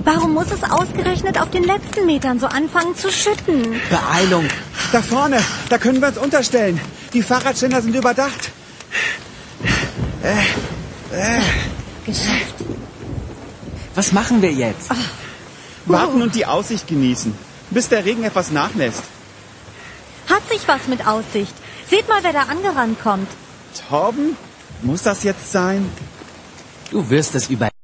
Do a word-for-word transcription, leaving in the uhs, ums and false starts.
Warum muss es ausgerechnet auf den letzten Metern so anfangen zu schütten? Beeilung. Da vorne, da können wir uns unterstellen. Die Fahrradständer sind überdacht. Äh, äh. Geschafft. Was machen wir jetzt? Ach. Warten und die Aussicht genießen, bis der Regen etwas nachlässt. Hat sich was mit Aussicht. Seht mal, wer da angerannt kommt. Torben? Muss das jetzt sein? Du wirst es über...